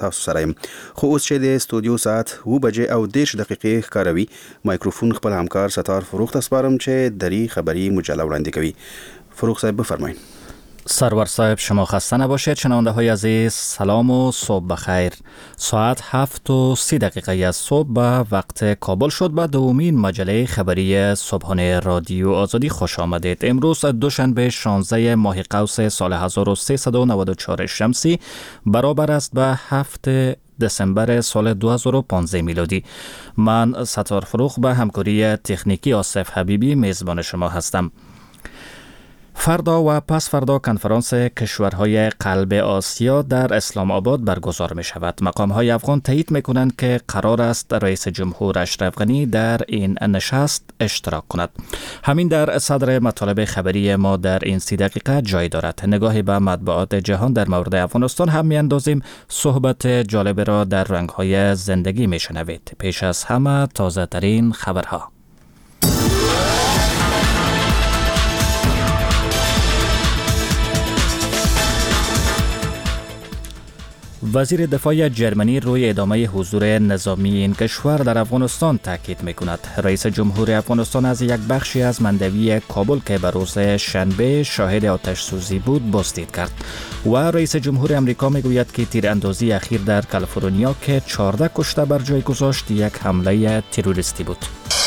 تاسو سره یم. خو اوس چې د استودیو ساعت 7:10 ښکاروي، مایکروفون خپل همکار ستار فروغ ته سپارم چې دری خبری مجله وړاندې کوي. فروغ صاحب بفرمایید. سرور صاحب شما خسته نباشید. شنونده های عزیز سلام و صبح بخیر. ساعت 7:30 از صبح به وقت کابل شد. به دومین مجله خبری صبحانه رادیو آزادی خوش آمدید. امروز دوشنبه 16 ماه قوس سال 1394 شمسی برابر است به 7 دسامبر سال 2015 میلادی. من ستار فروغ به همکاری تکنیکی آصف حبیبی میزبان شما هستم. فردا و پس فردا کنفرانس کشورهای قلب آسیا در اسلام آباد برگزار می شود. مقامهای افغان تایید می کنند که قرار است رئیس جمهور اشرف غنی در این نشست اشتراک کند. همین در صدر مطالب خبری ما در این 30 دقیقه جای دارد. نگاهی به مطبوعات جهان در مورد افغانستان هم می اندازیم. صحبت جالب را در رنگهای زندگی می شنوید. پیش از همه تازه ترین خبرها. وزیر دفاع جرمنی روی ادامه حضور نظامی این کشور در افغانستان تاکید می‌کند. رئیس جمهور افغانستان از یک بخشی از مندوی کابل که به روز شنبه شاهد آتش سوزی بود بازدید کرد. و رئیس جمهور امریکا میگوید که تیراندازی اخیر در کالیفرنیا که 14 کشته بر جای گذاشت یک حمله تروریستی بود.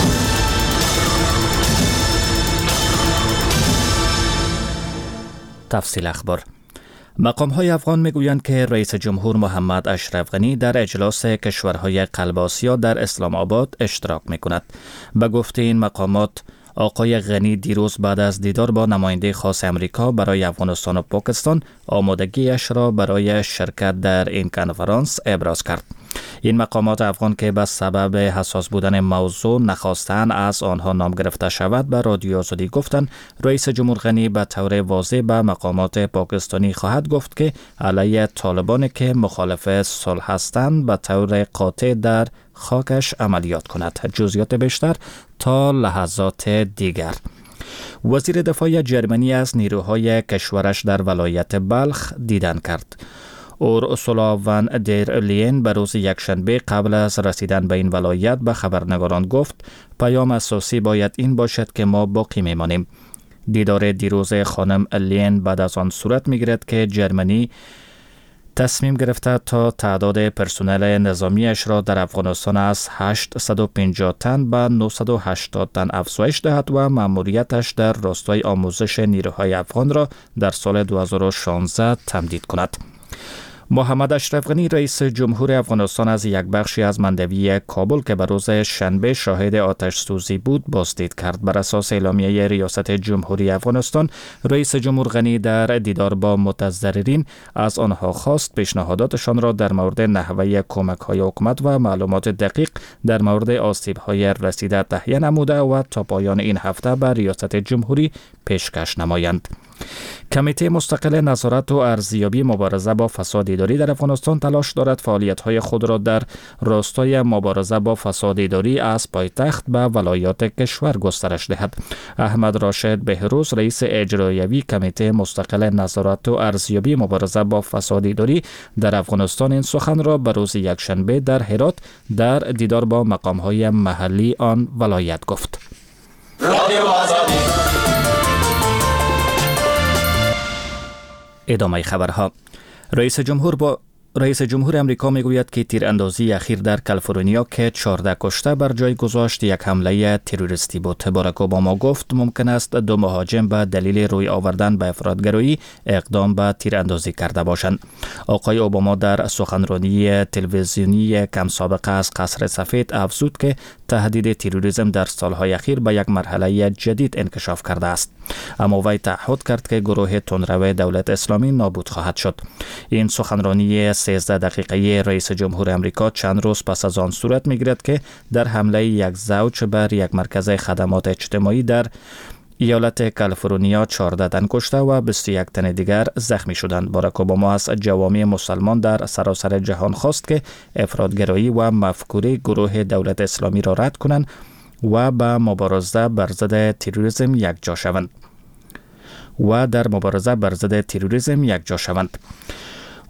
تفصیل اخبار. مقام‌های افغان میگویند که رئیس جمهور محمد اشرف غنی در اجلاس کشورهای قلب آسیا در اسلام آباد اشتراک میکند. به گفته این مقامات، آقای غنی دیروز بعد از دیدار با نماینده خاص امریکا برای افغانستان و پاکستان آمادگیش را برای شرکت در این کنفرانس ابراز کرد. این مقامات افغان که به سبب حساس بودن موضوع نخواستند از آنها نام گرفته شود به رادیو آزادی گفتند رئیس جمهور غنی به طور واضح به مقامات پاکستانی خواهد گفت که علیه طالبان که مخالف صلح هستند به طور قاطع در خاکش عملیات کند. جزئیات بیشتر تا لحظات دیگر. وزیر دفاع جرمنی از نیروهای کشورش در ولایت بلخ دیدن کرد. اورسولا ون در لین به روز یکشنبه قبل از رسیدن به این ولایت به خبرنگاران گفت پیام اساسی باید این باشد که ما باقی میمانیم. دیدار دیروز خانم لین بعد از آن صورت میگیرد که جرمنی تصمیم گرفته تا تعداد پرسنل نظامیش را در افغانستان از 850 تن به 980 تن افزایش دهد و مأموریتش در راستای آموزش نیروهای افغان را در سال 2016 تمدید کند. محمد اشرف غنی رئیس جمهور افغانستان از یک بخشی از مندوی کابل که به روز شنبه شاهد آتش سوزی بود بازدید کرد. بر اساس اعلامیه ریاست جمهوری افغانستان، رئیس جمهور غنی در دیدار با متضررین از آنها خواست پیشنهاداتشان را در مورد نحوه کمک‌های حکومت و معلومات دقیق در مورد آسیب‌های رسیده تهیه نموده و تا پایان این هفته به ریاست جمهوری پیشکش نمایند. کمیته مستقل نظارت و ارزیابی مبارزه با فساد اداری در افغانستان تلاش دارد فعالیت‌های خود را در راستای مبارزه با فساد اداری از پایتخت به ولایات کشور گسترش دهد. احمد راشد بهروز رئیس اجرایی کمیته مستقل نظارت و ارزیابی مبارزه با فساد اداری در افغانستان این سخن را به روز یکشنبه در هرات در دیدار با مقام‌های محلی آن ولایت گفت. ادامه خبرها. رئیس جمهور امریکا میگوید که تیراندازی اخیر در کالیفرنیا که 14 کشته بر جای گذاشت یک حمله تروریستی بود. باراک اوباما گفت ممکن است 2 مهاجم به دلیل روی آوردن به افرادگرایی اقدام به تیراندازی کرده باشند. آقای اوباما در سخنرانی تلویزیونی کم سابقه از قصر سفید افزود که تهدید تروریسم در سالهای اخیر به یک مرحله جدید انکشاف کرده است. اما وی تعهد کرد که گروه تندرو دولت اسلامی نابود خواهد شد. این سخنرانی 13 دقیقه‌ای رئیس جمهور امریکا چند روز پس از آن صورت می‌گیرد که در حمله یک زوج بر یک مرکز خدمات اجتماعی در ایالت کالیفرنیا 14 تن کشته و 21 تن دیگر زخمی شدند. باراک اوباما از جوامع مسلمان در سراسر جهان خواست که افراطگرایی و مفکوره گروه دولت اسلامی را رد کنند و به مبارزه بر ضد تروریسم یکجا شوند.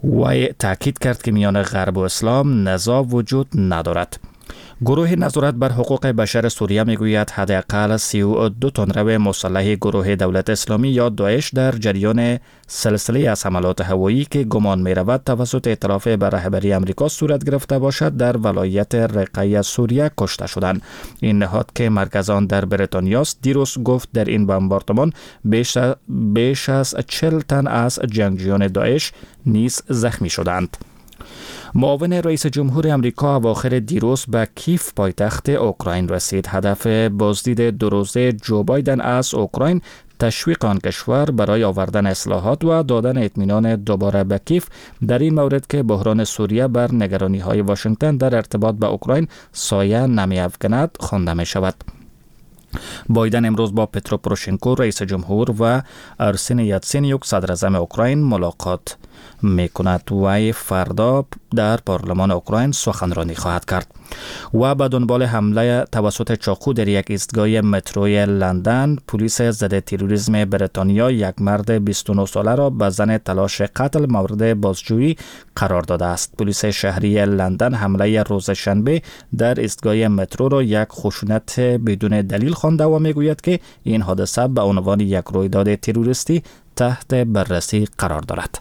وی تاکید کرد که میان غرب و اسلام نزاع وجود ندارد. گروه نظارت بر حقوق بشر سوریه میگوید حداقل 32 تندرو مسلح گروه دولت اسلامی یا داعش در جریان سلسله از حملات هوایی که گمان می‌رود توسط ائتلاف به رهبری آمریکا صورت گرفته باشد در ولایت رقه سوریه کشته شدند. این نهاد که مرکز آن در بریتانیا است دیروز گفت در این بمباردمان بیش از 40 تن از جنگجویان داعش نیز زخمی شدند. معاون رئیس جمهور آمریکا اواخر دیروز به کیف پایتخت اوکراین رسید. هدف بازدید 2 روزه جو بایدن از اوکراین تشویق آن کشور برای آوردن اصلاحات و دادن اطمینان دوباره به کیف در این مورد که بحران سوریه بر نگرانی‌های واشنگتن در ارتباط به اوکراین سایه نمی‌افکند خوانده می‌شود. بایدن امروز با پترو پروشنکو رئیس جمهور و ارسن یاتسینیوک صدر اعظم اوکراین ملاقات میکند و فردا در پارلمان اوکراین سخنرانی خواهد کرد. و به دنبال حمله توسط چاقو در یک ایستگاه متروی لندن، پلیس ضد تروریسم بریتانیا یک مرد 29 ساله را به زن تلاش قتل مورد بازجویی قرار داده است. پلیس شهری لندن حمله روز شنبه در ایستگاه مترو را یک خشونت بدون دلیل خوانده و میگوید که این حادثه به عنوان یک رویداد تروریستی تحت بررسی قرار دارد.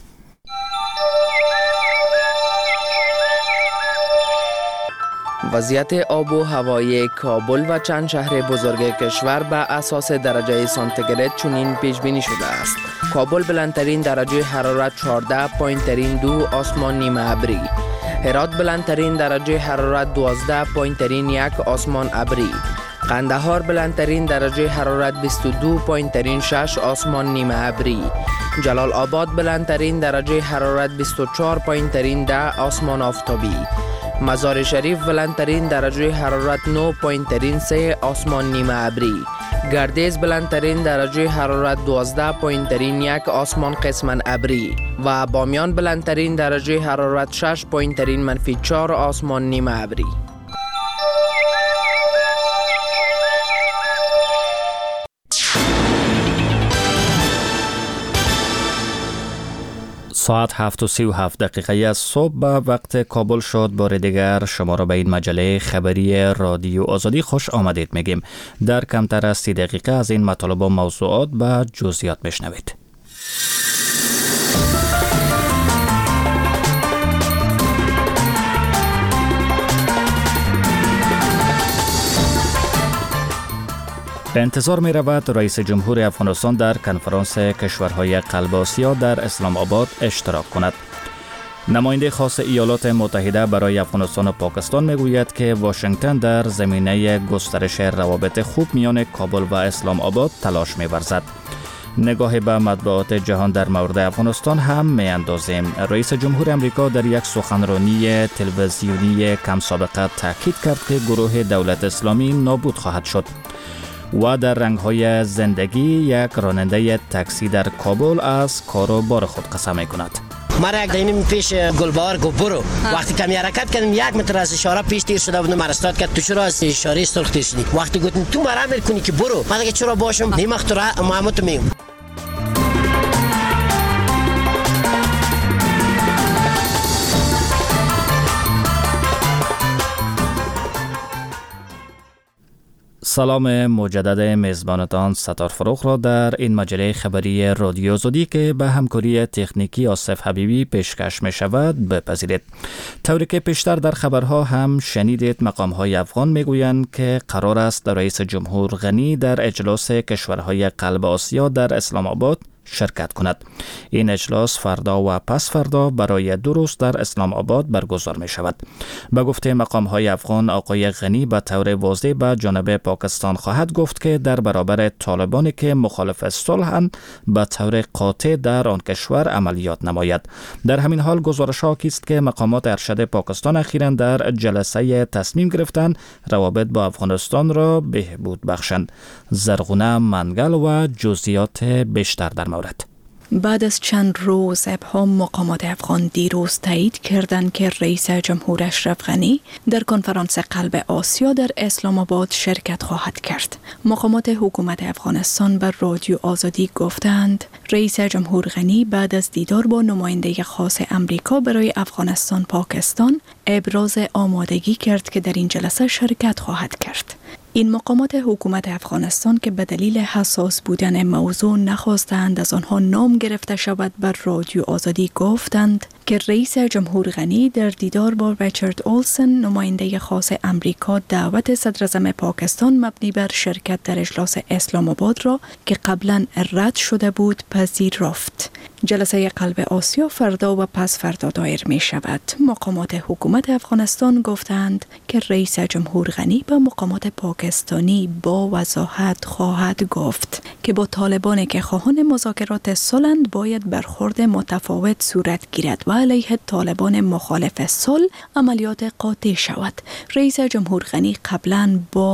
وضعیت آب و هوایی کابل و چند شهر بزرگ کشور به اساس درجه سانتیگراد چنین پیش بینی شده است. کابل بلندترین درجه حرارت 14، پایین‌ترین 2 آسمان نیمه ابری. هرات بلندترین درجه حرارت 12، پایین‌ترین 1 آسمان ابری. قندهار بلندترین درجه حرارت 22، پایین‌ترین 6 آسمان نیمه ابری. جلال آباد بلندترین درجه حرارت 24، پایین‌ترین 10 آسمان آفتابی. مزار شریف بلندترین درجه حرارت 9، پایین‌ترین 3 آسمان نیمه ابری. گردیز بلندترین درجه حرارت 12، پایین‌ترین 1 آسمان قسماً ابری و بامیان بلندترین درجه حرارت 6، پایین‌ترین -4 آسمان نیمه ابری. ساعت 7:37 از صبح به وقت کابل شد. بار دیگر شما را به این مجله خبری رادیو آزادی خوش آمدید میگیم. در کمتر از 30 دقیقه از این مطالب و موضوعات به جزئیات میشنوید. به انتظار می رود رئیس جمهور افغانستان در کنفرانس کشورهای قلب آسیا در اسلام آباد اشتراک کند. نماینده خاص ایالات متحده برای افغانستان و پاکستان می گوید که واشنگتن در زمینه گسترش روابط خوب میان کابل و اسلام آباد تلاش می ورزد. نگاه به مطبوعات جهان در مورد افغانستان هم می اندازیم. رئیس جمهور امریکا در یک سخنرانی تلویزیونی کم سابقه تاکید کرد که گروه دولت اسلامی نابود خواهد شد. و در رنگ‌های زندگی یک راننده تاکسی در کابل از کار و بار خود قسم می‌کند. ما را یک پیش گلبهار گفت برو. وقتی کمی حرکت کردم 1 متر از اشاره پیش تیر شده بود، مرا استاد کرد تو چرا از اشاره سرخ تیر شدی؟ وقتی گفتم تو مرا امر کنی که برو، من دیگه چرا باشم؟ نیمخت را محمد میگم. سلام مجدد میزبانتان ستار فروخ را در این مجله خبری رادیو آزادی که به همکاری تکنیکی آصف حبیبی پیشکش می شود بپذیرید. طوری که پیشتر در خبرها هم شنیدید، مقام‌های افغان میگویند که قرار است رئیس جمهور غنی در اجلاس کشورهای قلب آسیا در اسلام آباد شرکت کند. این اجلاس فردا و پس فردا برای 2 روز در اسلام آباد برگزار می شود. به گفته مقام های افغان، آقای غنی به طور واضح به جانب پاکستان خواهد گفت که در برابر طالبانی که مخالف صلح‌اند به طور قاطع در آن کشور عملیات نماید. در همین حال گزارش ها است که مقامات ارشد پاکستان اخیراً در جلسه تصمیم گرفتند روابط با افغانستان را بهبود بخشند. زرغونه منگل و جزئیات بیشتر در مورد. بعد از چند روز ابهام مقامات افغان دیروز تایید کردند که رئیس جمهور اشرف غنی در کنفرانس قلب آسیا در اسلام آباد شرکت خواهد کرد. مقامات حکومت افغانستان بر رادیو آزادی گفتند رئیس جمهور غنی بعد از دیدار با نماینده خاص امریکا برای افغانستان پاکستان ابراز آمادگی کرد که در این جلسه شرکت خواهد کرد. این مقامات حکومت افغانستان که به دلیل حساس بودن موضوع نخواستند از آنها نام گرفته شود بر رادیو آزادی گفتند که رئیس جمهور غنی در دیدار با ریچارد اولسن نماینده خاص امریکا دعوت صدراعظم پاکستان مبنی بر شرکت در اجلاس اسلام آباد را که قبلا رد شده بود پذیرفت. جلسه قلب آسیا فردا و پس فردا دایر می شود. مقامات حکومت افغانستان گفتند که رئیس جمهور غنی به مقامات پاکستانی با وضاحت خواهد گفت که با طالبانی که خواهان مذاکرات صلح‌اند باید برخورد متفاوت صورت گیرد و علیه طالبان مخالف صلح عملیات قاطع شود. رئیس جمهور غنی قبلا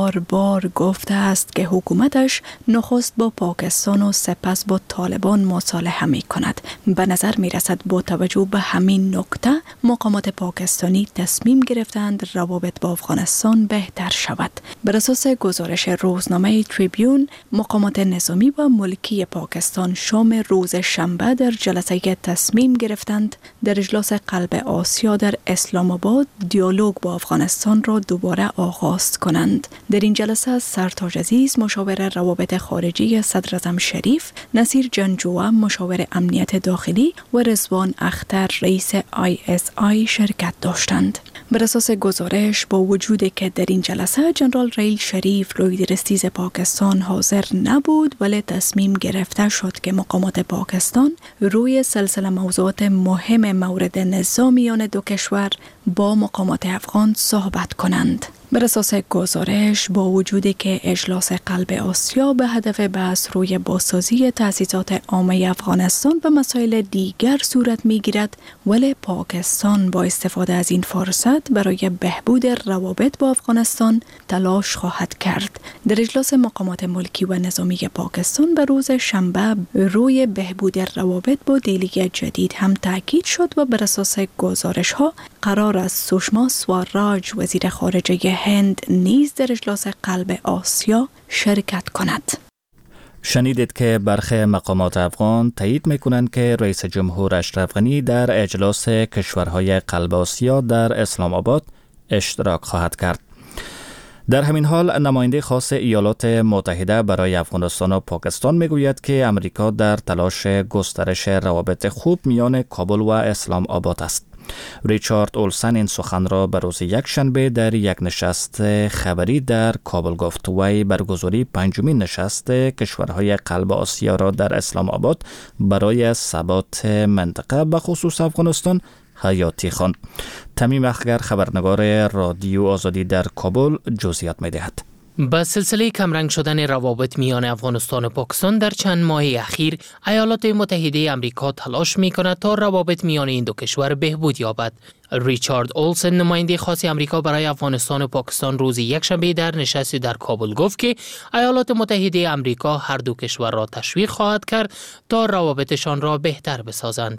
بار گفته است که حکومتش نخست با پاکستان و سپس با طالبان مصالحه می کند. به نظر می رسد با توجه به همین نکته مقامات پاکستانی تصمیم گرفتند روابط با افغانستان بهتر شود. بر اساس گزارش روزنامه تریبیون، مقامات نظامی و ملکی پاکستان شام روز شنبه در جلسه تصمیم گرفتند در اجلاس قلب آسیا در اسلام آباد دیالوگ با افغانستان را دوباره آغاز کنند. در این جلسه سرتاج عزیز مشاور روابط خارجی صدراعظم شریف، نصیر جنجوعه مشاور امنیت داخلی و رضوان اختر رئیس ISI شرکت داشتند. بر اساس گزارش با وجود که در این جلسه جنرال ریل شریف لوید رستیز پاکستان حاضر نبود، ولی تصمیم گرفته شد که مقامات پاکستان روی سلسله موضوعات مهم مورد نزاع میان دو کشور با مقامات افغان صحبت کنند. بر اساس گزارش با وجودی که اجلاس قلب آسیا به هدف بحث روی بازسازی تأسیسات عامه افغانستان و مسائل دیگر صورت می‌گیرد، ولی پاکستان با استفاده از این فرصت برای بهبود روابط با افغانستان تلاش خواهد کرد. در اجلاس مقامات ملکی و نظامی پاکستان به روز شنبه روی بهبود روابط با دیلیگ جدید هم تاکید شد و بر اساس گزارش‌ها قرار است سشما سوراج وزیر خارجه هند نیز در اجلاس قلب آسیا شرکت کند. شنیدید که برخی مقامات افغان تایید میکنند که رئیس جمهور اشرف غنی در اجلاس کشورهای قلب آسیا در اسلام آباد اشتراک خواهد کرد. در همین حال نماینده خاص ایالات متحده برای افغانستان و پاکستان میگوید که امریکا در تلاش گسترش روابط خوب میان کابل و اسلام آباد است. ریچارد اولسن این سخن را به روز یکشنبه در یک نشست خبری در کابل گفت. وی برگزاری پنجمین نشست کشورهای قلب آسیا را در اسلام آباد برای ثبات منطقه به خصوص افغانستان حیاتی خواند. تمیم اخگر خبرنگار رادیو آزادی در کابل جزئیات می‌دهد. با سلسله کمرنگ شدن روابط میان افغانستان و پاکستان در چند ماه اخیر، ایالات متحده آمریکا تلاش می‌کند تا روابط میان این دو کشور بهبود یابد. ریچارد اولسن نماینده خاص آمریکا برای افغانستان و پاکستان روز یکشنبه در نشستی در کابل گفت که ایالات متحده آمریکا هر دو کشور را تشویق خواهد کرد تا روابطشان را بهتر بسازند.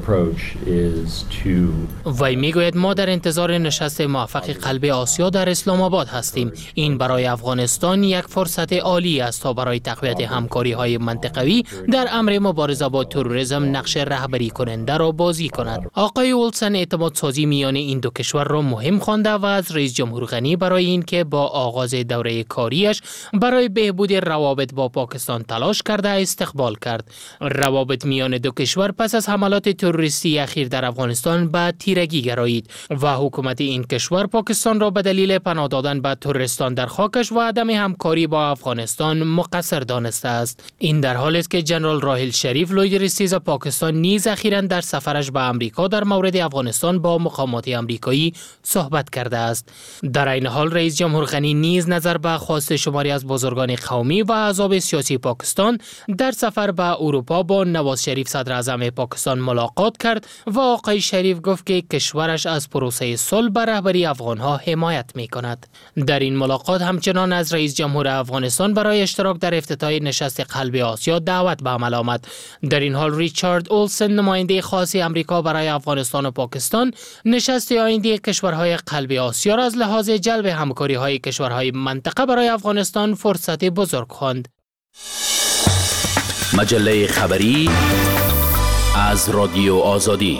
وی میگوید ما در انتظار نشست موفق قلب آسیا در اسلام آباد هستیم. این برای افغانستان یک فرصت عالی است تا برای تقویت همکاری‌های منطقوی در امر مبارزه با تروریسم نقش رهبری کننده را بازی کند. آقای اولسن اعتماد میان این دو کشور را مهم خوانده و از رئیس جمهور غنی برای اینکه با آغاز دوره کاریش برای بهبود روابط با پاکستان تلاش کرده استقبال کرد. روابط میان دو کشور پس از حملات تروریستی اخیر در افغانستان به تیرگی گرایید و حکومت این کشور پاکستان را به دلیل پناه دادن به تروریستان در خاکش و عدم همکاری با افغانستان مقصر دانسته است. این در حالی است که جنرال راهیل شریف لوید رستیز پاکستان نیز اخیراً در سفرش به آمریکا در مورد افغانستان با مقامات آمریکایی صحبت کرده است. در این حال رئیس جمهور غنی نیز نظر به خواست شماری از بزرگان قومی و احزاب سیاسی پاکستان در سفر به اروپا با نواز شریف صدر اعظم پاکستان ملاقات کرد و آقای شریف گفت که کشورش از پروسه صلح به رهبری افغانها حمایت می‌کند. در این ملاقات همچنان از رئیس جمهور افغانستان برای اشتراک در افتتاح نشست قلب آسیا دعوت به عمل آمد. در این حال ریچارد اولسن نماینده خاص آمریکا برای افغانستان و پاکستان نشست آینده کشورهای قلب آسیا را از لحاظ جلب همکاری‌های کشورهای منطقه برای افغانستان فرصت بزرگ خواند. مجله خبری از رادیو آزادی.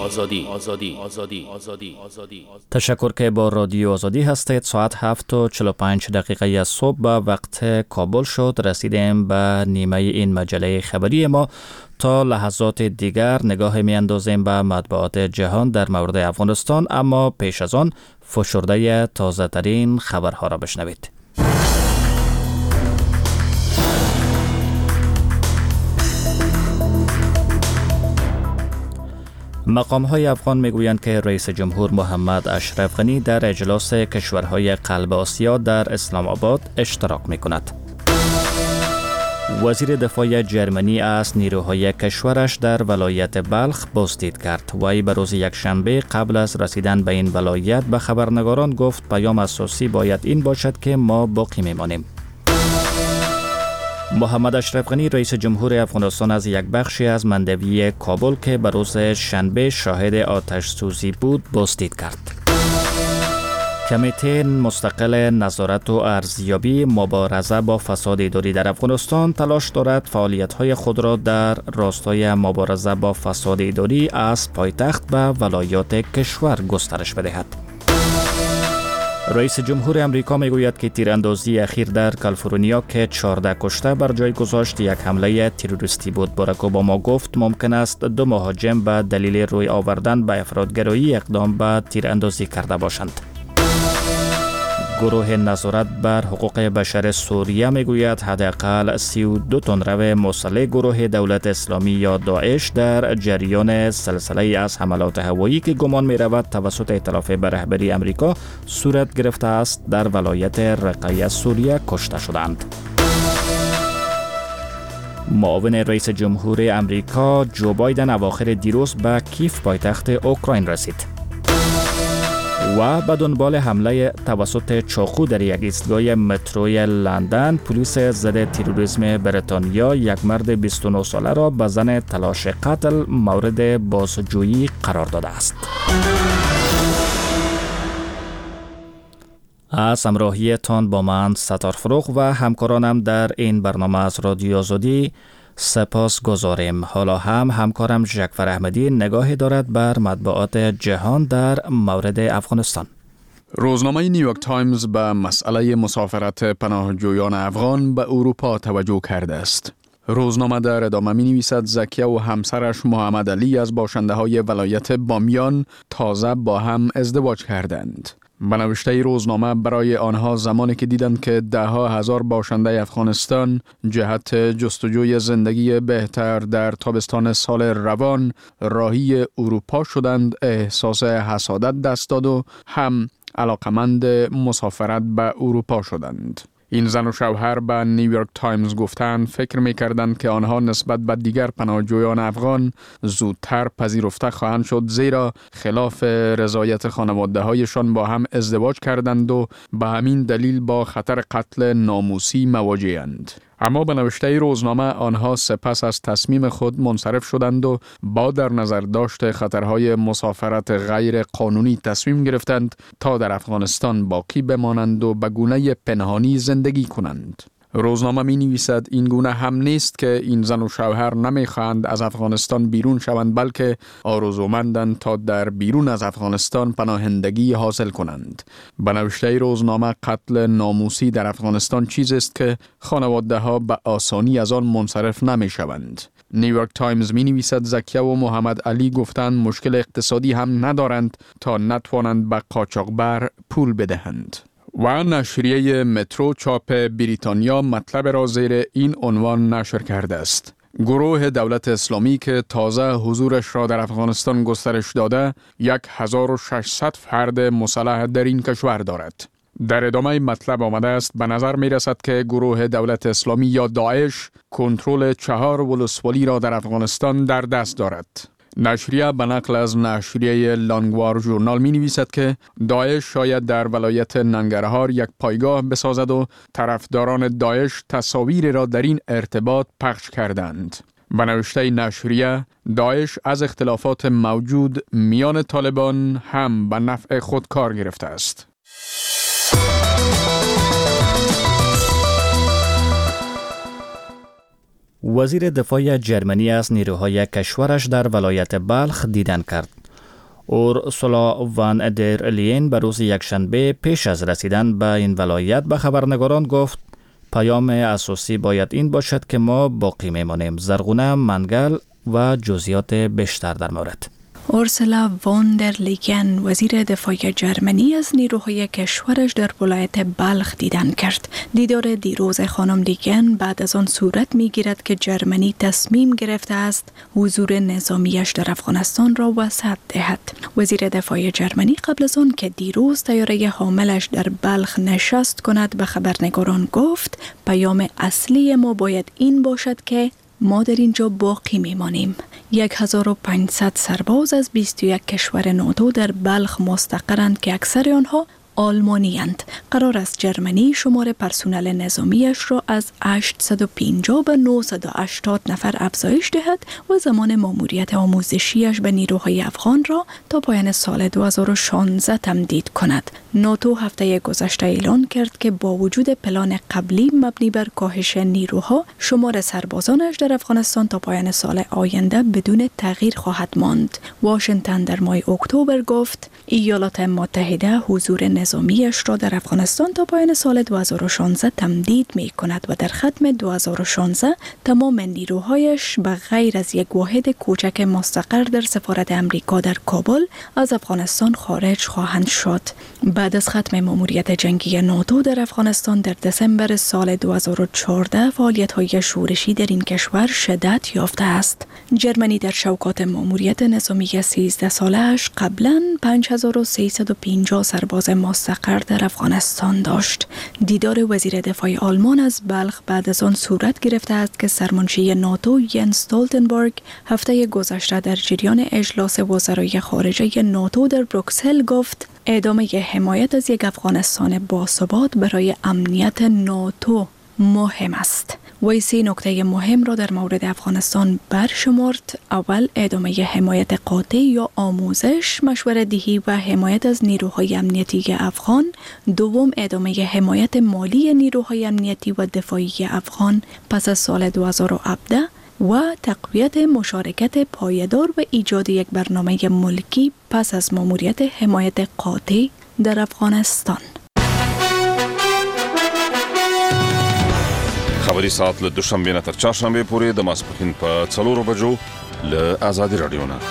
تشکر که با رادیو آزادی هستید. ساعت 7:45 از صبح به وقت کابل شد. رسیدیم به نیمه این مجله خبری ما. تا لحظات دیگر نگاه می اندازیم به مطبوعات جهان در مورد افغانستان، اما پیش از آن فشرده تازه ترین خبرها را بشنوید. مقام‌های افغان میگویند که رئیس جمهور محمد اشرف غنی در اجلاس کشورهای قلب آسیا در اسلام آباد اشتراک می‌کند. وزیر دفاع جرمنی از نیروهای کشورش در ولایت بلخ بازدید کرد. وی به روز یکشنبه قبل از رسیدن به این ولایت به خبرنگاران گفت پیام اساسی باید این باشد که ما باقی میمانیم. محمد اشرف غنی رئیس جمهور افغانستان از یک بخشی از مندوی کابل که به روز شنبه شاهد آتش سوزی بود بازدید کرد. کمیته مستقل نظارت و ارزیابی مبارزه با فساد اداری در افغانستان تلاش دارد فعالیت‌های خود را در راستای مبارزه با فساد اداری از پایتخت به ولایات کشور گسترش بدهد. رئیس جمهور امریکا میگوید که تیراندازی اخیر در کالیفرنیا که 14 کشته بر جای گذاشت یک حمله تروریستی بود. باراک اوباما گفت ممکن است 2 مهاجم به دلیل روی آوردن به افرادگرایی اقدام به تیراندازی کرده باشند. گروه نظارت بر حقوق بشر سوریه میگوید حداقل 32 تندرو مسلح گروه دولت اسلامی یا داعش در جریان سلسله از حملات هوایی که گمان می رود توسط ائتلاف به رهبری امریکا صورت گرفته است در ولایت رقه سوریه کشته شدند. معاون رئیس جمهور امریکا جو بایدن اواخر دیروز به کیف پایتخت اوکراین رسید و به دنبال حمله توسط چاقو در یک ایستگاه متروی لندن، پلیس ضد تروریسم بریتانیا یک مرد 29 ساله را به زن تلاش قتل مورد بازجویی قرار داده است. از همراهی تان با من ستار فروغ و همکارانم در این برنامه از رادیو آزادی سپاس گذاریم. حالا هم همکارم ژکفر احمدی نگاهی دارد بر مطبوعات جهان در مورد افغانستان. روزنامه نیویورک تایمز به مسئله مسافرت پناهجویان افغان به اروپا توجه کرده است. روزنامه در ادامه می نویسد زکیه و همسرش محمد علی از باشنده های ولایت بامیان تازه با هم ازدواج کردند. به نوشته روزنامه برای آنها زمانی که دیدند که 10,000 باشنده افغانستان جهت جستجوی زندگی بهتر در تابستان سال روان راهی اروپا شدند احساس حسادت دست داد و هم علاقمند مسافرت به اروپا شدند. این زن و شوهر به نیویورک تایمز گفتند فکر می‌کردند که آنها نسبت به دیگر پناهجویان افغان زودتر پذیرفته خواهند شد، زیرا خلاف رضایت خانواده‌هایشان با هم ازدواج کردند و به همین دلیل با خطر قتل ناموسی مواجه‌اند. اما به نوشته روزنامه آنها سپس از تصمیم خود منصرف شدند و با در نظر داشت خطرهای مسافرت غیر قانونی تصمیم گرفتند تا در افغانستان باقی بمانند و به گونه پنهانی زندگی کنند. روزنامه می نویسد این گونه هم نیست که این زن و شوهر نمیخواهند از افغانستان بیرون شوند، بلکه آرزومندند تا در بیرون از افغانستان پناهندگی حاصل کنند. به نوشته روزنامه قتل ناموسی در افغانستان چیزی است که خانواده ها به آسانی از آن منصرف نمی شوند. نیویورک تایمز می نویسد زکیه و محمد علی گفتند مشکل اقتصادی هم ندارند تا نتوانند به قاچاقبر پول بدهند. و نشریه مترو چاپ بریتانیا مطلب را زیر این عنوان نشر کرده است: گروه دولت اسلامی که تازه حضورش را در افغانستان گسترش داده 1600 فرد مسلح در این کشور دارد. در ادامه مطلب آمده است به نظر می رسد که گروه دولت اسلامی یا داعش کنترل 4 ولسوالی را در افغانستان در دست دارد. نشریه به نقل از نشریه لانگوار ژورنال می نویسد که داعش شاید در ولایت ننگرهار یک پایگاه بسازد و طرفداران داعش تصاویر را در این ارتباط پخش کردند. به نوشته نشریه، داعش از اختلافات موجود میان طالبان هم به نفع خود کار گرفته است. وزیر دفاع جرمنی از نیروهای کشورش در ولایت بلخ دیدن کرد. اورسولا وان در لین به روز یکشنبه پیش از رسیدن به این ولایت به خبرنگاران گفت پیام اساسی باید این باشد که ما باقی میمانیم. زرغونه منگل و جزئیات بیشتر در مورد. اورسولا وان در لیین وزیر دفاع جرمنی از نیروهای کشورش در ولایت بلخ دیدن کرد. دیدار دیروز خانم لیین بعد از آن صورت می گیرد که جرمنی تصمیم گرفته است حضور نظامیش در افغانستان را وسعت دهد. وزیر دفاع جرمنی قبل از آن که دیروز طیاره حاملش در بلخ نشست کند به خبرنگاران گفت پیام اصلی ما باید این باشد که ما در اینجا باقی میمانیم. 1500 سرباز از 21 کشور ناتو در بلخ مستقرند که اکثر آنها آلمانی اند. قرار است جرمنی شمار پرسنل نظامیش را از 850 به 980 نفر افزایش دهد و زمان ماموریت آموزشیش به نیروهای افغان را تا پایان سال 2016 تمدید کند. ناتو هفته گذشته اعلان کرد که با وجود پلان قبلی مبنی بر کاهش نیروها، شمار سربازانش در افغانستان تا پایان سال آینده بدون تغییر خواهد ماند. واشنگتن در ماه اکتبر گفت ایالات متحده حضور نظامیش را در افغانستان تا پایان سال 2016 تمدید می کند و در ختم 2016 تمام نیروهایش به غیر از یک واحد کوچک مستقر در سفارت امریکا در کابل از افغانستان خارج خواهند شد. بعد از ختم ماموریت جنگی ناتو در افغانستان در دسامبر سال 2014 فعالیت‌های شورشی در این کشور شدت یافته است. جرمنی در شوکات ماموریت نظامی 13 ساله‌اش قبلاً 5350 سرباز مستقر در افغانستان داشت. دیدار وزیر دفاع آلمان از بلخ بعد از آن صورت گرفته است که سرمنشی ناتو ینس استولتنبرگ هفته گذشته در جریان اجلاس وزرای خارجه ناتو در بروکسل گفت ادامه حمایت از یک افغانستان باثبات برای امنیت ناتو مهم است. وی 3 نکته مهم را در مورد افغانستان برشمرد. اول، ادامه حمایت قاطع یا آموزش، مشورت دهی و حمایت از نیروهای امنیتی افغان. دوم، ادامه حمایت مالی نیروهای امنیتی و دفاعی افغان پس از سال 2017 و تقویت مشارکت پایدار و ایجاد یک برنامه ملکی پس از ماموریت حمایت قاطع در افغانستان. خبری ساعت له دوشنبه نه تر چهارشنبه پورې د ماسپښین په 4 بجو له آزادي رادیو نه.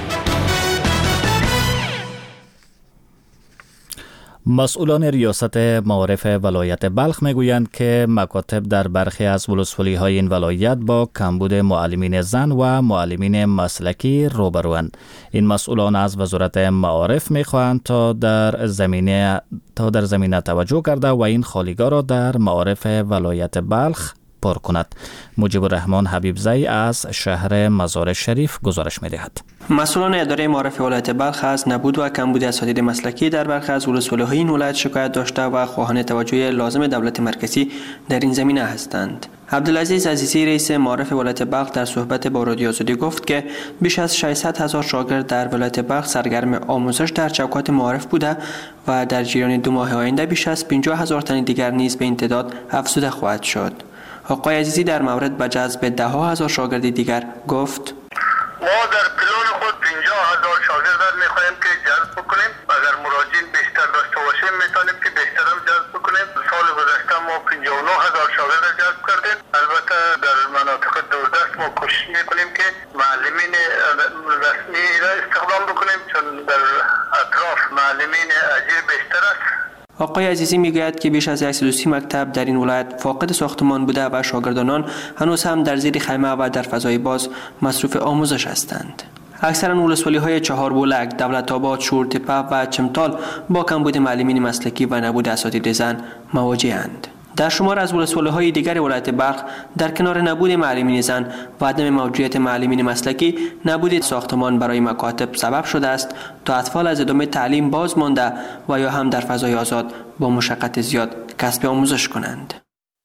مسئولان ریاست معارف ولایت بلخ میگویند که مکاتب در برخی از ولسوالی‌های این ولایت با کمبود معلمین زن و معلمین مسلکی روبروند. این مسئولان از وزارت معارف میخواهند تا در زمینه توجه کرده و این خالیگاه را در معارف ولایت بلخ پر کند. مجیب الرحمن حبیبزی از شهر مزار شریف گزارش می‌دهد. مسئولان اداره معارف ولایت بلخ از نبود و کمبود اساتید مسلکی در برخی از ولسوالی‌های این ولایت شکایت داشته و خواهان توجه لازم دولت مرکزی در این زمینه هستند. عبدالعزیز عزیزی رئیس معارف ولایت بلخ در صحبت با رادیو آزادی گفت که بیش از 600,000 شاگرد در ولایت بلخ سرگرم آموزش در چوکات معارف بوده و در جریان 2 ماه آینده بیش از 50,000 تن دیگر نیز به این تعداد افزوده خواهد شد. آقای عزیزی در مورد به جذب 10,000 شاگرد دیگر گفت: ما در پلان خود 50,000 شاگرد می‌خواهیم که جذب بکنیم. اگر مراجعین بیشتر داشته باشیم میتونیم که بیشتر هم جذب بکنیم. سال گذشته ما 59,000 شاگرد جذب کردیم. البته در مناطق دوردست ما کوشش می‌کنیم که معلمین رسمی را استخدام بکنیم، چون در اطراف معلمین اجیر بیشتر است. آقای عزیزی میگوید که بیش از 130 مکتب در این ولایت فاقد ساختمان بوده و شاگردان هنوز هم در زیر خیمه و در فضای باز مصروف آموزش هستند. اکثرا ولسوالی‌های چهاربولک، دولت‌آباد، شورتپه و چمتال با کمبود معلمین مسلکی و نبود اساتید زن مواجه‌اند. در شمار از ولسوالی‌های دیگر ولایت بلخ در کنار نبود معلمین زن و عدم موجودیت معلمین مسلکی، نبود ساختمان برای مکاتب سبب شده است تا اطفال از ادامه تعلیم باز مانده و یا هم در فضای آزاد با مشقت زیاد کسب آموزش کنند.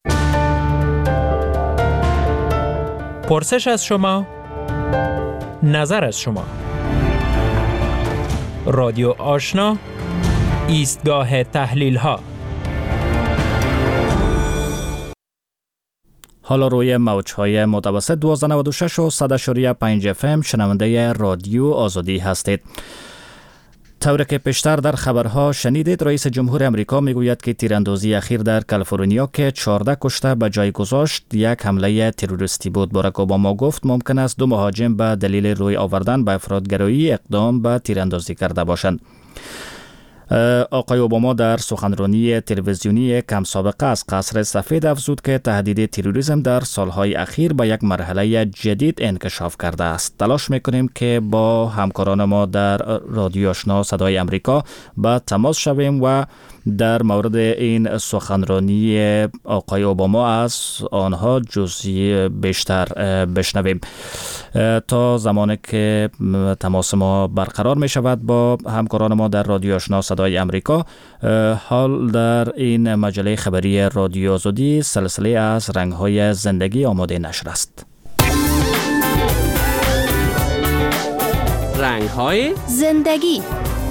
پرسش از شما، نظر از شما. رادیو آشنا، ایستگاه تحلیل ها. حالا روی موج‌های متوسط 1296 و 100.5 FM شنونده رادیو آزادی هستید. طوری که پیشتر در خبرها شنیدید، رئیس جمهور امریکا میگوید که تیراندازی اخیر در کالیفرنیا که 14 کشته به جای گذاشت یک حمله تروریستی بود. باراک اوباما گفت ممکن است 2 مهاجم به دلیل روی آوردن به افرادگرایی اقدام به تیراندازی کرده باشند. آقای اوباما در سخنرانی تلویزیونی کم سابقه از قصر سفید افزود که تهدید تروریسم در سالهای اخیر به یک مرحله جدید انکشاف کرده است. تلاش میکنیم که با همکاران ما در رادیو آشنا صدای امریکا به تماس شویم و در مورد این سخنرانی آقای اوباما از آنها جزئی بیشتر بشنویم. تا زمانی که تماس ما برقرار می شود با همکاران ما در رادیو آشنا صدای امریکا، حال در این مجله خبری رادیو آزادی سلسله از رنگ‌های زندگی آماده نشر است. رنگ‌های زندگی.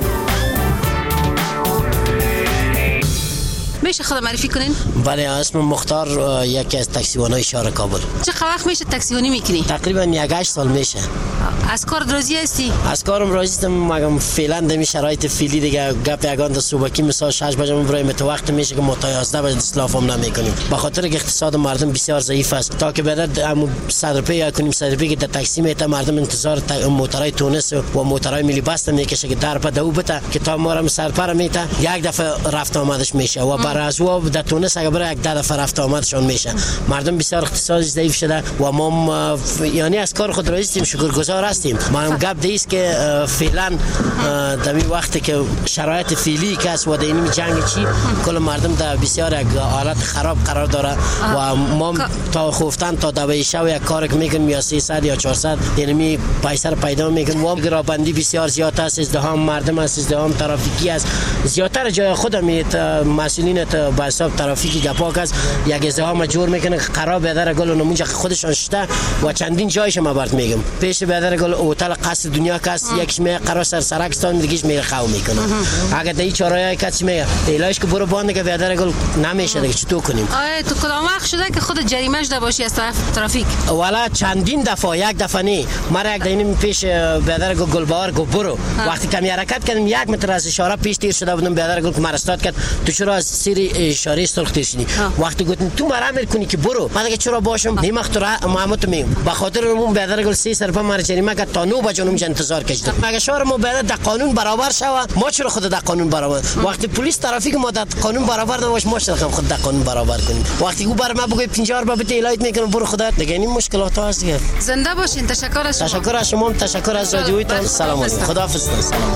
میشه خود معرفی کنین؟ بله، اسمم مختار، یکی از تاکسیوانای شهر کابل. چقدر وقت میشه تاکسیوانی میکنی؟ تقریبا 8 سال میشه. از کار راضی هستی؟ از کارم راضی هستم، مگم فعلا در فشرایط فعلی دیگه گپ یگان در صبحکی مثلا 6 بجه برایم تو وقت میشه که ما تا 11 بجه اسلافم نمیکنیم، به خاطر که اقتصاد مردم بسیار ضعیف است. تا که بعد هم 100 روپیه یا کنیم 100 روپیه که در تاکسی میته، مردم انتظار موترای تونس و موترای ملی بست میکشه که در پا دو بته که تا ما را سرپر میته یک دفعه رفت آمدش میشه و برای از و در تونس اگه برای یک دفعه رفت آمدشون میشه. مردم بسیار اقتصادی ضعیف شده و ما یعنی از کار خود راضی هستیم، شکرگزار هستیم. من گپ دیست که فعلا در این وقتی که شرایط فعلی که است و در این جنگ چی کل مردم در بسیار یک حالت خراب قرار داره و ما تا خفتن تا دوای شو یک کار که میکنیم یا 300 یا 400 یعنی پیسر پیدا میکنیم و گرابندی بسیار زیاد است، ازدحام مردم است، ازدحام ترافیکی است. زیادتر جای خودم مسئولین با حساب ترافیکی گپاک است، یک ازدحام جور میکنه خراب بدر گل اونجا خودشون شته و چندین جایش ما برات میگم. پیش بدر گل هتل قصر دنیا کاست، یکش می قرار سر سرکستان دیگهش می خاو میکنه. اگه دای چارای کسی می ایلاش که برو باند که بدر گل نمیشه دیگه چطور کنیم؟ آره تو کدام وقت شده که خود جریمه شده باشی از طرف ترافیک؟ والا چندین دفعه، یک دفعه نه، مرا یک دینم پیش بدر گل گلبار گو برو وقتی کمی حرکت کردم 1 متر از اشاره پیش تیر شده بودم، بدر گل مرا استاد کرد تو چرا از سری اشاره سرخ تیرشنی. وقتی گفتم تو مرا امر کنی که برو، من دیگه چرا باشم نمیخوره محمد میگم به خاطر اون بدر گل 3 سر مرا جریمه کرد تا 9 بجه اونجا انتظار کشیدم. مگه شهر ما باید در قانون برابر شوه؟ ما چرا خود در قانون برابر؟ وقتی پلیس ترافیک ما در قانون برابر نباشه ما چرا خود در قانون برابر کنیم؟ وقتی او بر ما بگه 50 بار بده ایلایت میکنم برو خدا دیگه این مشکلات هست دیگه. زنده باشین. تشکر از شما. تشکر از شما، تشکر از رادیویتون. سلام علیکم. خداحافظ. سلام.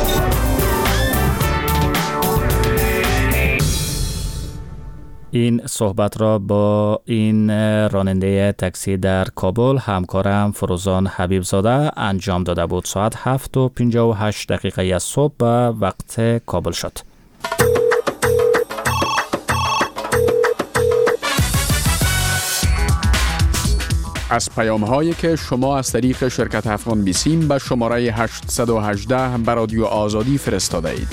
این صحبت را با این راننده تاکسی در کابل همکارم فروزان حبیبزاده انجام داده بود. ساعت 7:58 از صبح به وقت کابل شد. از پیام‌هایی که شما از طریق شرکت افغان بیسیم به شماره 818 به رادیو آزادی فرستاده اید.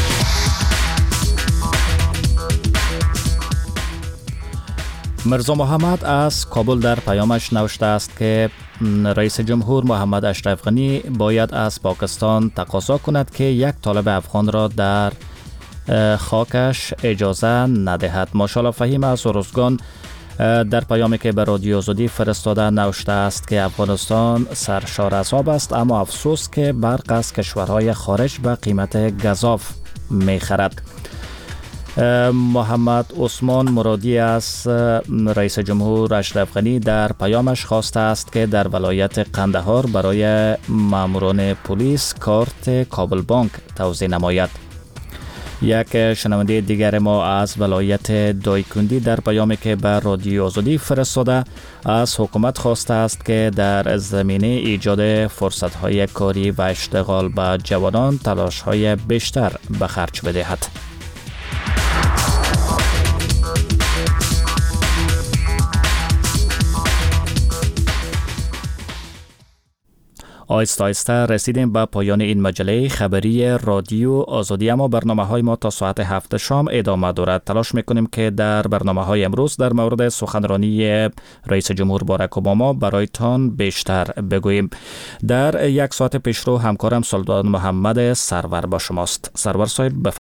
مرزا محمد از کابل در پیامش نوشته است که رئیس جمهور محمد اشرف غنی باید از پاکستان تقاضا کند که یک طالب افغان را در خاکش اجازه ندهد. ماشاءالله فهیم از ارزگان در پیامی که به رادیو آزادی فرستاده نوشته است که افغانستان سرشار از آب است، اما افسوس که برق از کشورهای خارج به قیمت گزاف می‌خرد. محمد عثمان مرادی از رئیس جمهور اشرف غنی در پیامش خواسته است که در ولایت قندهار برای ماموران پلیس کارت کابل بانک توزیع نماید. یک شنونده دیگر ما از ولایت دایکندی در پیامی که به رادیو آزادی فرستاده از حکومت خواسته است که در زمینه ایجاد فرصت‌های کاری و اشتغال به جوانان تلاش‌های بیشتر به خرج بدهد. آیسته آیسته رسیدیم به پایان این مجله خبری رادیو آزادی، اما برنامه‌های ما تا ساعت 7 شام ادامه دارد. تلاش می‌کنیم که در برنامه‌های امروز در مورد سخنرانی رئیس جمهور باراک اوباما برایتان بیشتر بگوییم. در یک ساعت پیشرو همکارم سلطان محمد سرور با شماست. سرور صاحب